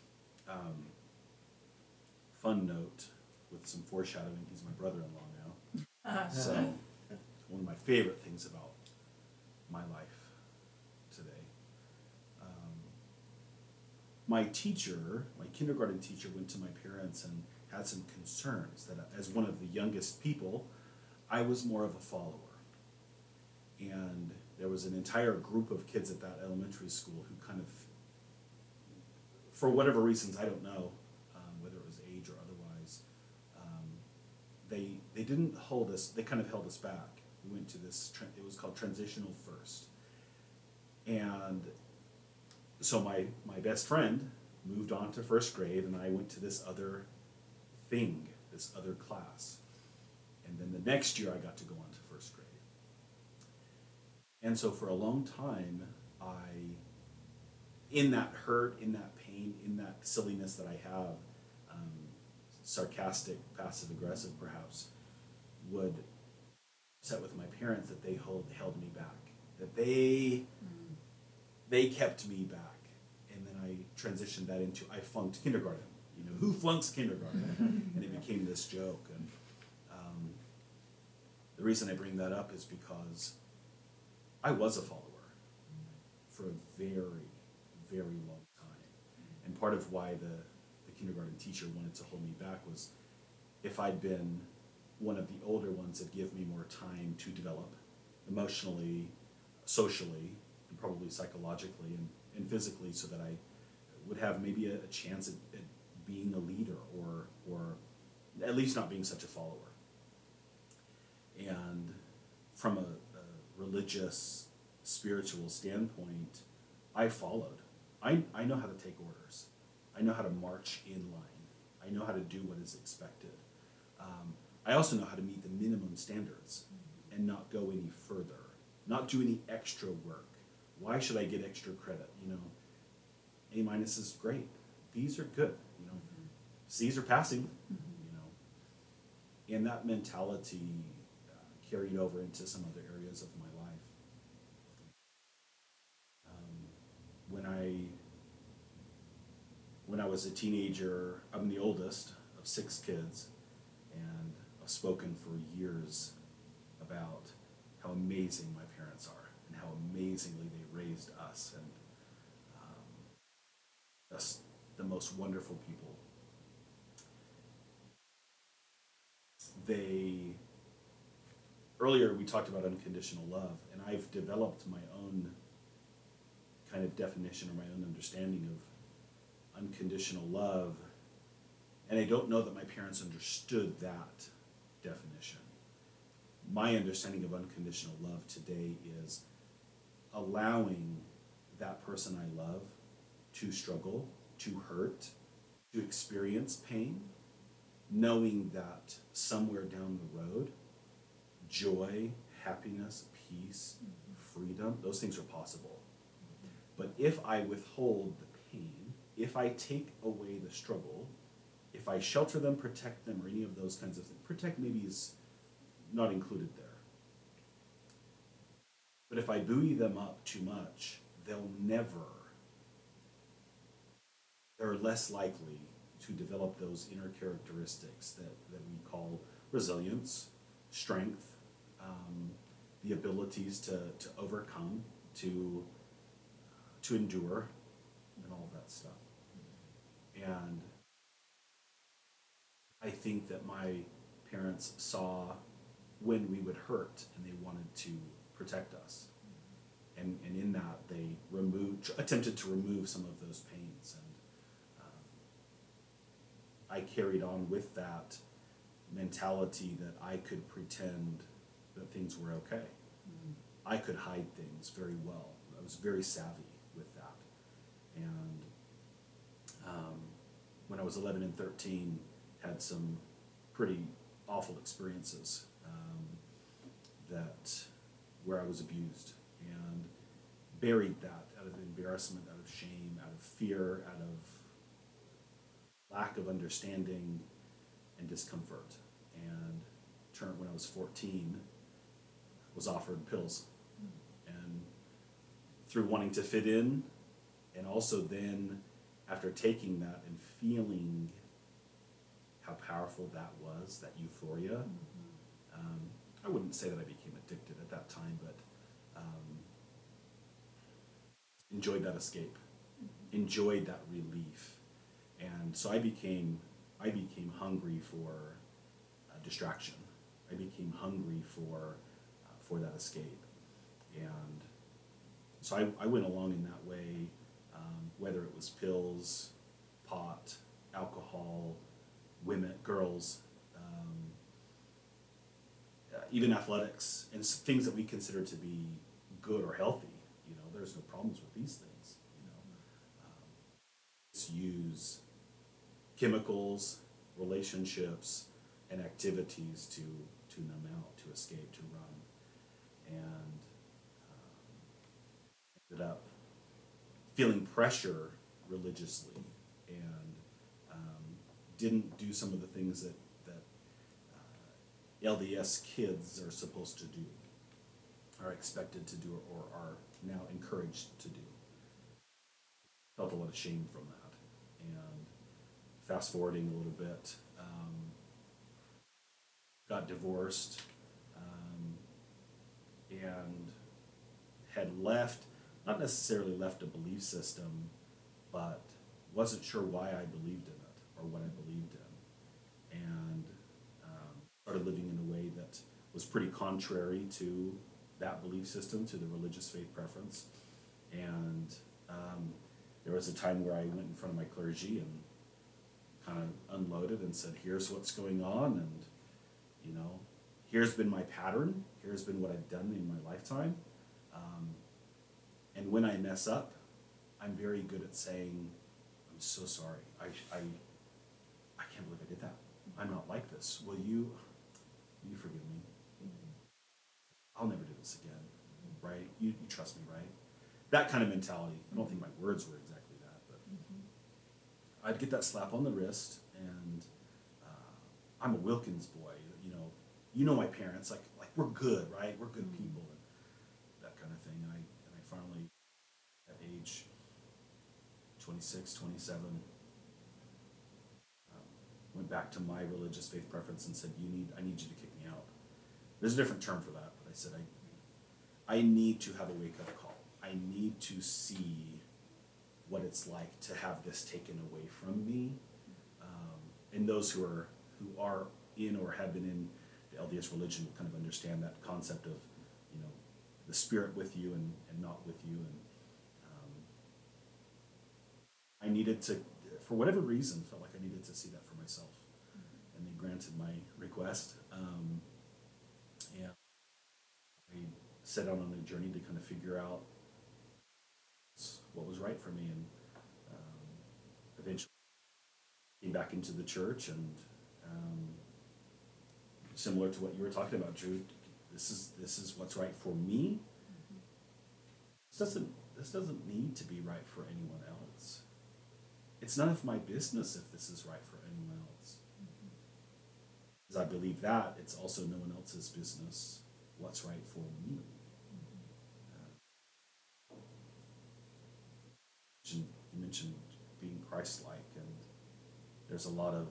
Fun note with some foreshadowing, he's my brother-in-law now. So one of my favorite things about my life today. My teacher, my kindergarten teacher, went to my parents and had some concerns that as one of the youngest people, I was more of a follower. And there was an entire group of kids at that elementary school who kind of, for whatever reasons, I don't know, whether it was age or otherwise, they didn't hold us, they kind of held us back. We went to this, it was called Transitional First. And so my best friend moved on to first grade, and I went to this other thing, this other class. And then the next year I got to go on to first grade. And so for a long time, in that hurt, in that pain, in that silliness that I have, sarcastic, passive aggressive perhaps, would upset with my parents that they held me back, that they kept me back. And then I transitioned that into, I flunked kindergarten. You know, who flunks kindergarten? And it became this joke. And the reason I bring that up is because I was a follower for a very, very long time. And part of why the kindergarten teacher wanted to hold me back was if I'd been one of the older ones, it'd give me more time to develop emotionally, socially, and probably psychologically and physically, so that I would have maybe a chance at being a leader or at least not being such a follower. And from a religious, spiritual standpoint, I followed. I know how to take orders. I know how to march in line. I know how to do what is expected. I also know how to meet the minimum standards and not go any further, not do any extra work. Why should I get extra credit? You know, A minus is great. B's are good. You know, C's are passing. You know, and that mentality carried over into some other areas of my life. When I was a teenager, I'm the oldest of 6 kids, and I've spoken for years about how amazing my parents are and how amazingly they raised us, and just the most wonderful people. Earlier we talked about unconditional love, and I've developed my own kind of definition or my own understanding of unconditional love, and I don't know that my parents understood that definition. My understanding of unconditional love today is allowing that person I love to struggle, to hurt, to experience pain, knowing that somewhere down the road, joy, happiness, peace, freedom, those things are possible. But if I withhold the pain, if I take away the struggle, if I shelter them, protect them, or any of those kinds of things, protect maybe is not included there. But if I buoy them up too much, they're less likely to develop those inner characteristics that we call resilience, strength, the abilities to overcome, to endure, and all of that stuff. And I think that my parents saw when we would hurt and they wanted to protect us. And in that, they attempted to remove some of those pains. And I carried on with that mentality that I could pretend that things were okay. I could hide things very well. I was very savvy with that. And when I was 11 and 13, had some pretty awful experiences where I was abused, and buried that out of embarrassment, out of shame, out of fear, out of lack of understanding and discomfort. And when I was 14, was offered pills, and through wanting to fit in, and also then after taking that and feeling how powerful that was, that euphoria. I wouldn't say that I became addicted at that time, but enjoyed that escape, enjoyed that relief, and so I became hungry for distraction. I became hungry for that escape, and so I went along in that way, whether it was pills, pot, alcohol, women, girls, even athletics, and things that we consider to be good or healthy. You know, there's no problems with these things. You know, just use chemicals, relationships, and activities to numb out, to escape, to run, and ended up feeling pressure religiously, and didn't do some of the things that LDS kids are supposed to do, are expected to do, or are now encouraged to do. Felt a lot of shame from that. And fast forwarding a little bit, got divorced, and had left, not necessarily left a belief system, but wasn't sure why I believed in it or what I believed in. And started living in a way that was pretty contrary to that belief system, to the religious faith preference. And there was a time where I went in front of my clergy and kind of unloaded and said, here's what's going on, and you know, here's been my pattern, here's been what I've done in my lifetime. And when I mess up, I'm very good at saying, I'm so sorry, I can't believe I did that. I'm not like this. Will you forgive me? I'll never do this again, right? You trust me, right? That kind of mentality. I don't think my words were exactly that, but I'd get that slap on the wrist, and I'm a Wilkins boy, you know my parents, like we're good, right? We're good people, and that kind of thing. And I finally, at age 26, 27, went back to my religious faith preference and said, I need you to kick me out. There's a different term for that, but I said, I need to have a wake-up call. I need to see what it's like to have this taken away from me. And those who are in or have been in the LDS religion will kind of understand that concept of, the spirit with you and not with you. And I needed to, for whatever reason, felt like I needed to see that for myself. And they granted my request. And I set out on a journey to kind of figure out what was right for me, and eventually came back into the church, and similar to what you were talking about, Drew, this is what's right for me. This doesn't need to be right for anyone else. It's none of my business if this is right for anyone As I believe that, it's also no one else's business what's right for me. You mentioned being Christ-like, and there's a lot of,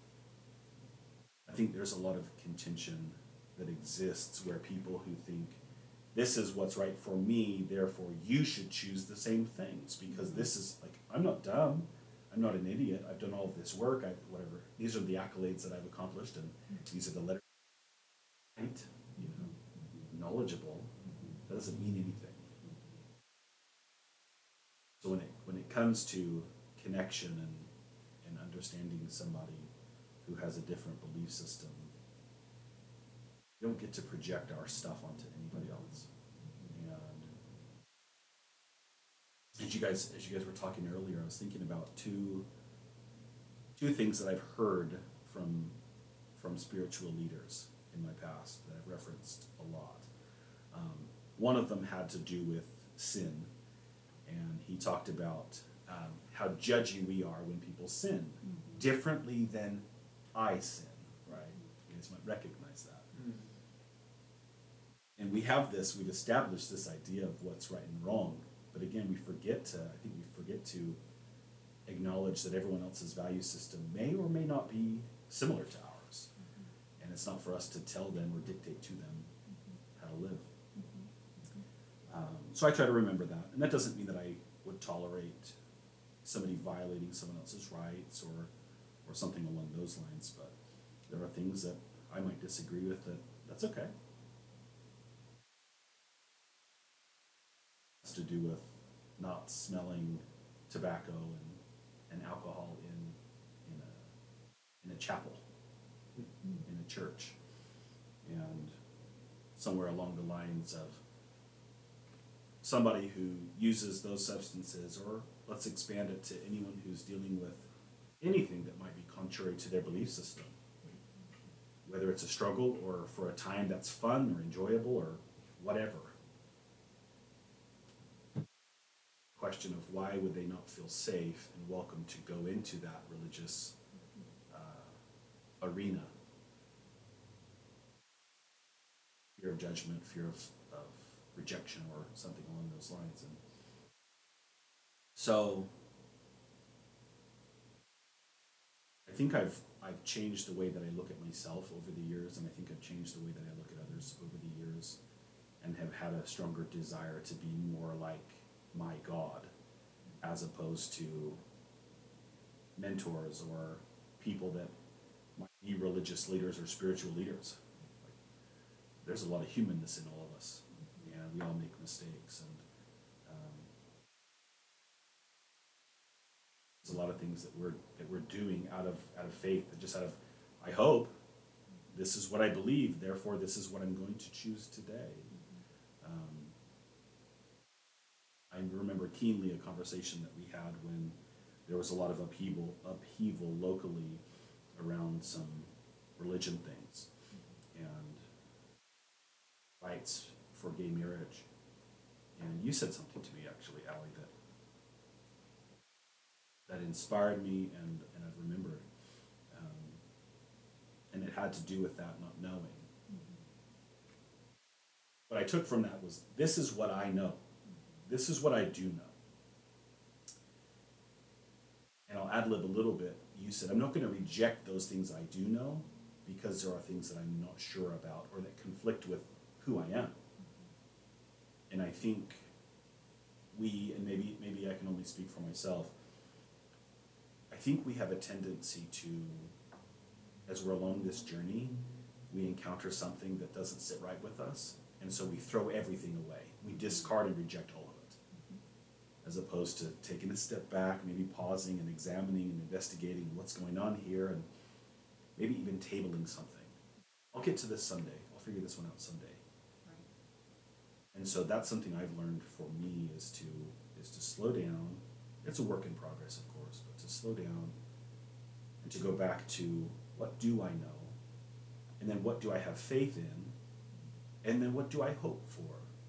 I think there's a lot of contention that exists where people who think this is what's right for me, therefore you should choose the same things because this is like, I'm not dumb, I'm not an idiot, I've done all of this work, whatever. These are the accolades that I've accomplished, and these are the letters, right? You know, knowledgeable. That doesn't mean anything. So when it comes to connection and understanding somebody who has a different belief system, we don't get to project our stuff onto anybody else. And as you guys were talking earlier, I was thinking about two things that I've heard from spiritual leaders in my past that I've referenced a lot. One of them had to do with sin, and he talked about how judgy we are when people sin, differently than I sin, right? You guys might recognize that. And we've established this idea of what's right and wrong, but again, I think we forget to acknowledge that everyone else's value system may or may not be similar to ours, and it's not for us to tell them or dictate to them how to live. So I try to remember that, and that doesn't mean that I would tolerate somebody violating someone else's rights or something along those lines, but there are things that I might disagree with that's okay. It has to do with not smelling tobacco and alcohol in a chapel, in a church, and somewhere along the lines of somebody who uses those substances, or let's expand it to anyone who's dealing with anything that might be contrary to their belief system, whether it's a struggle or for a time that's fun or enjoyable or whatever. Question of why would they not feel safe and welcome to go into that religious arena? Fear of judgment, fear of rejection, or something along those lines. And so I think I've changed the way that I look at myself over the years, and I think I've changed the way that I look at others over the years, and have had a stronger desire to be more like my God, as opposed to mentors or people that might be religious leaders or spiritual leaders. Like, there's a lot of humanness in all of us, and we all make mistakes, and there's a lot of things that we're doing out of faith, and just out of, I hope this is what I believe, therefore this is what I'm going to choose today. I remember keenly a conversation that we had when there was a lot of upheaval locally around some religion things and rights for gay marriage. And you said something to me, actually, Allie, that inspired me, and I've remembered. And it had to do with that not knowing. What I took from that was, this is what I know. This is what I do know. And I'll ad-lib a little bit. You said, I'm not going to reject those things I do know because there are things that I'm not sure about or that conflict with who I am. And I think and maybe I can only speak for myself, I think we have a tendency to, as we're along this journey, we encounter something that doesn't sit right with us, and so we throw everything away. We discard and reject all of it, as opposed to taking a step back, maybe pausing and examining and investigating what's going on here, and maybe even tabling something. I'll get to this someday. I'll figure this one out someday. Right. And so that's something I've learned for me is to slow down. It's a work in progress, of course, but to slow down and to go back to, what do I know? And then what do I have faith in? And then what do I hope for?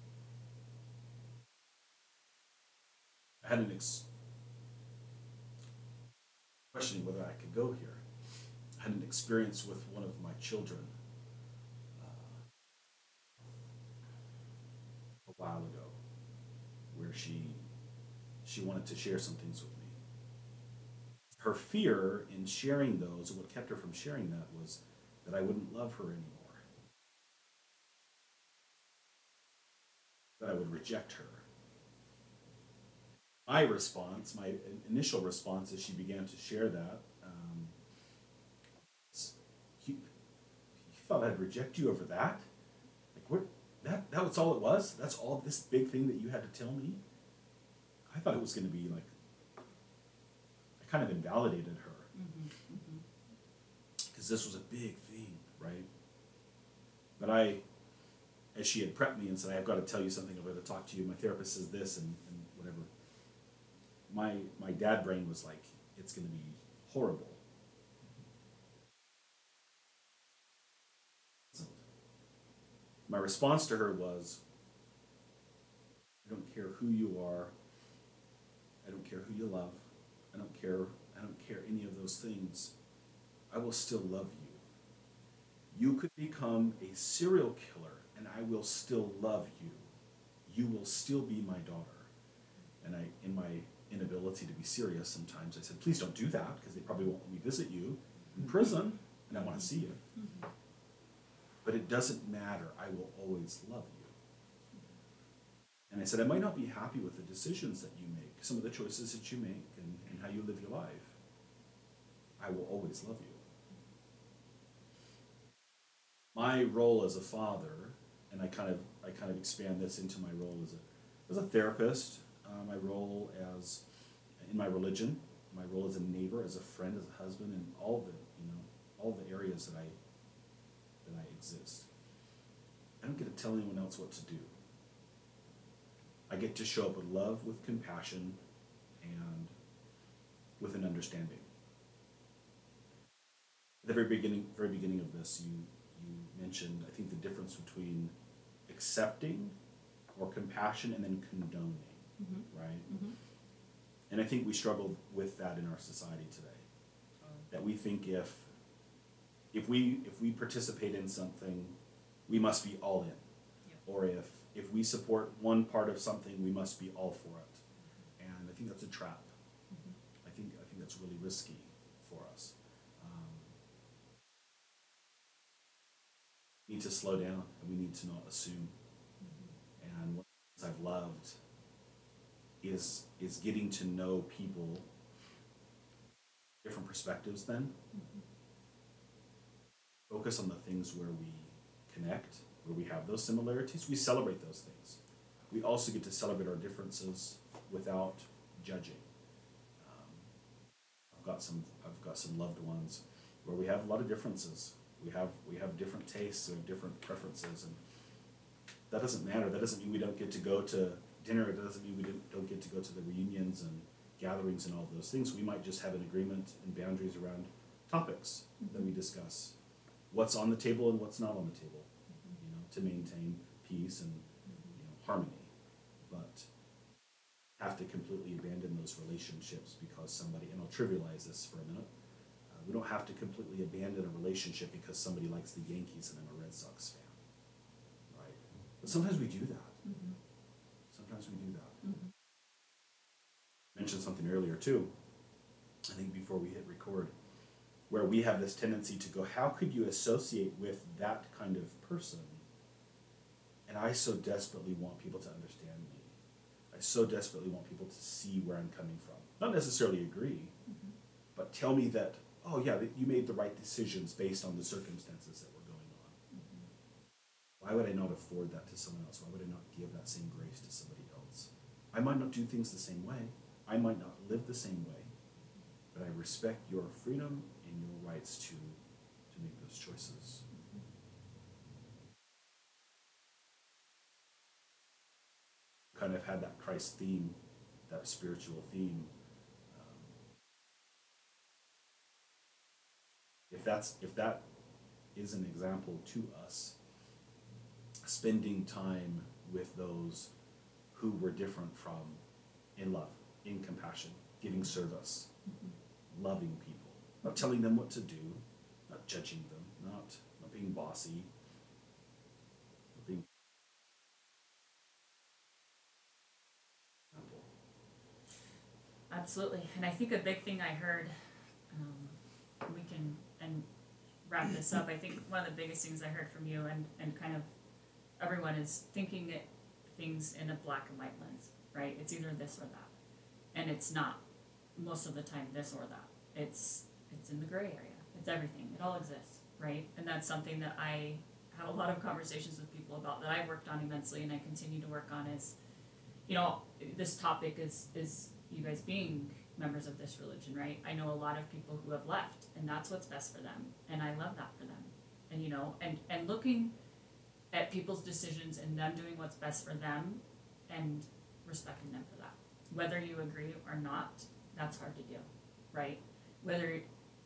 I had questioning whether I could go here. I had an experience with one of my children a while ago, where she wanted to share some things with me. Her fear in sharing those, or what kept her from sharing that, was that I wouldn't love her anymore, that I would reject her. My response, my initial response as she began to share that, you thought I'd reject you over that? Like, what? That was all it was? That's all this big thing that you had to tell me? I thought it was going to be like, I kind of invalidated her. Because this was a big thing, right? But as she had prepped me and said, I've got to tell you something, I've got to talk to you, my therapist says this and whatever. My dad brain was like, it's going to be horrible. My response to her was, I don't care who you are, I don't care who you love, I don't care any of those things. I will still love you. You could become a serial killer and I will still love you. You will still be my daughter. And in my inability to be serious sometimes, I said, please don't do that, because they probably won't let me visit you in prison and I want to see you. But it doesn't matter, I will always love you. And I said, I might not be happy with the decisions that you make, some of the choices that you make and how you live your life. I will always love you. My role as a father, and I kind of expand this into my role as a therapist, my role as in my religion, my role as a neighbor, as a friend, as a husband, and all the areas that I exist. I don't get to tell anyone else what to do. I get to show up with love, with compassion, and with an understanding. At the very beginning of this, you mentioned, I think, the difference between accepting or compassion and then condoning, right? And I think we struggle with that in our society today. That we think if we participate in something, we must be all in. Yep. Or if we support one part of something, we must be all for it. And I think that's a trap. I think that's really risky for us. We need to slow down and we need to not assume. And one of the things I've loved is getting to know people, different perspectives then. Focus on the things where we connect, where we have those similarities. We celebrate those things. We also get to celebrate our differences without judging. I've got some loved ones where we have a lot of differences. We have different tastes and different preferences, and that doesn't matter. That doesn't mean we don't get to go to dinner. It doesn't mean we don't get to go to the reunions and gatherings and all of those things. We might just have an agreement and boundaries around topics that we discuss. What's on the table and what's not on the table, to maintain peace and harmony. But have to completely abandon those relationships because somebody, and I'll trivialize this for a minute, we don't have to completely abandon a relationship because somebody likes the Yankees and I'm a Red Sox fan, right? But sometimes we do that. Sometimes we do that. I mentioned something earlier too, I think before we hit record, where we have this tendency to go, how could you associate with that kind of person? And I so desperately want people to understand me. I so desperately want people to see where I'm coming from. Not necessarily agree, but tell me that, oh yeah, that you made the right decisions based on the circumstances that were going on. Why would I not afford that to someone else? Why would I not give that same grace to somebody else? I might not do things the same way. I might not live the same way, but I respect your freedom and your rights to make those choices. Kind of had that Christ theme, that spiritual theme. If that is an example to us, spending time with those who were different from, in love, in compassion, giving service, loving people, not telling them what to do, not judging them, not being bossy, not being humble. Absolutely. And I think a big thing I heard, we can and wrap this up. I think one of the biggest things I heard from you and kind of everyone is thinking it things in a black and white lens, right? It's either this or that. And it's not most of the time this or that. It's in the gray area. It's everything. It all exists, right? And that's something that I have a lot of conversations with people about that I've worked on immensely and I continue to work on is, this topic is you guys being members of this religion, right? I know a lot of people who have left and that's what's best for them. And I love that for them. And and looking at people's decisions and them doing what's best for them and respecting them for that. Whether you agree or not, that's hard to do, right? Whether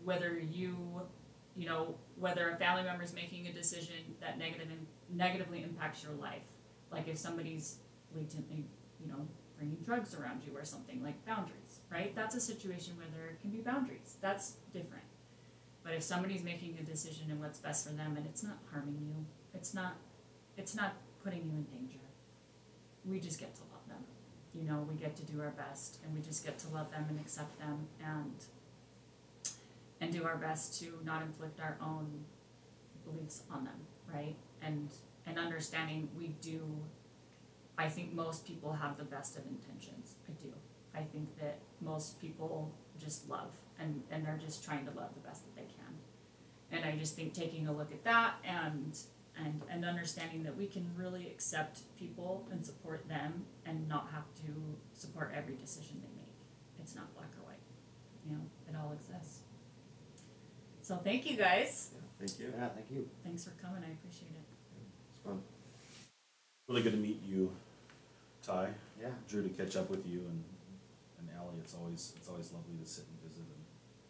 whether a family member is making a decision that negatively impacts your life, like if somebody's blatantly, bringing drugs around you or something, like boundaries, right? That's a situation where there can be boundaries. That's different. But if somebody's making a decision and what's best for them and it's not harming you, it's not putting you in danger, we just get to love them. We get to do our best and we just get to love them and accept them and do our best to not inflict our own beliefs on them, right? And understanding I think most people have the best of intentions. I do. I think that most people just love and they're just trying to love the best that they can. And I just think taking a look at that and understanding that we can really accept people and support them and not have to support every decision they make. It's not black or white. It all exists. So thank you guys. Yeah, thank you. Yeah, thank you. Thanks for coming. I appreciate it. It's fun. Really good to meet you, Ty. Yeah. Drew, to catch up with you and Allie. It's always lovely to sit and visit and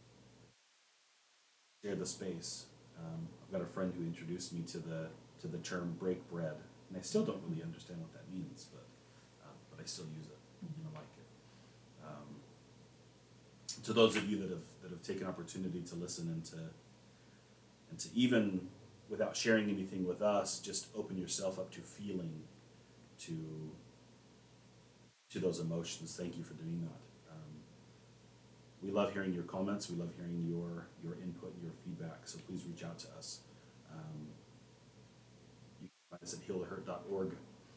share the space. I've got a friend who introduced me to the term break bread, and I still don't really understand what that means, but I still use it. Mm-hmm. I like it. To those of you that have taken opportunity to listen and to even without sharing anything with us, just open yourself up to feeling, to those emotions. Thank you for doing that. We love hearing your comments. We love hearing your input and your feedback. So please reach out to us. You can find us at healthehurt.org.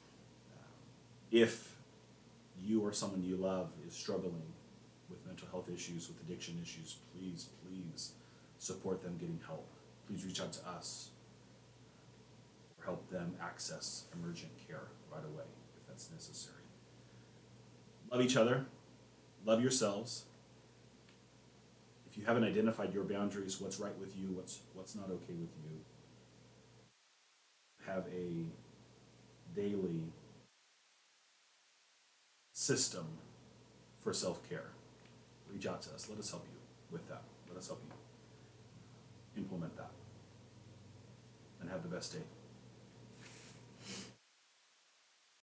If you or someone you love is struggling with mental health issues, with addiction issues, please support them getting help. Please reach out to us or help them access emergent care right away if that's necessary. Love each other. Love yourselves. If you haven't identified your boundaries, what's right with you, what's not okay with you, have a daily system for self-care. Reach out to us. Let us help you with that. Let us help you implement that. And have the best day.